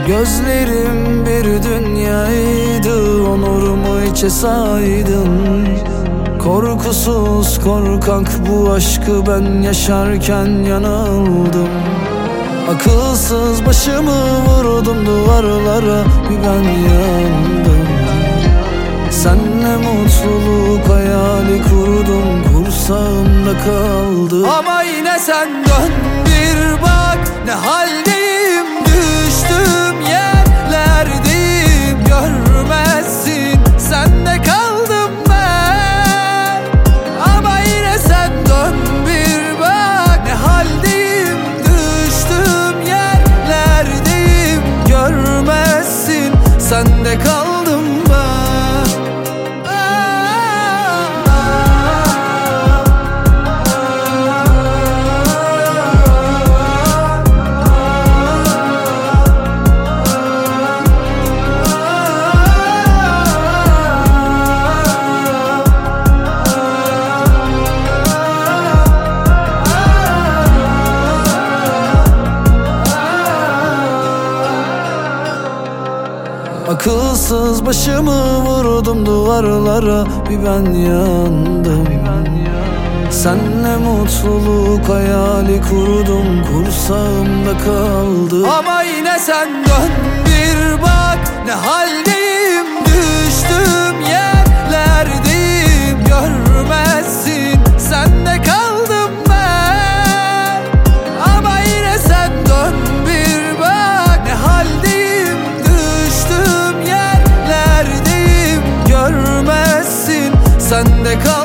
Gözlerim bir dünyaydı, onurumu içe saydın. Korkusuz korkak bu aşkı ben yaşarken yanıldım. Akılsız başımı vurdum duvarlara, bir ben yandım. Senle mutluluk hayali kurdum, kursağımda kaldı. Ama yine sen dön bir bak, ne haldeyim, düştüm yerlerdeyim. Görmezsin, sende kaldım ben. Ama yine sen dön bir bak, ne haldeyim, düştüm yerlerdeyim. Görmezsin, sende kaldım ben. Akılsız başımı vurdum duvarlara, bir ben yandım. Senle mutluluk hayali kurdum, kursağımda kaldı. Ama yine sen dön bir bak, ne haldeyim, düştüm yerlerdeyim. Görmezsin, sende kaldım ben. Ama yine sen dön bir bak, ne haldeyim, düştüm yerlerdeyim. Görmezsin, sende kaldım.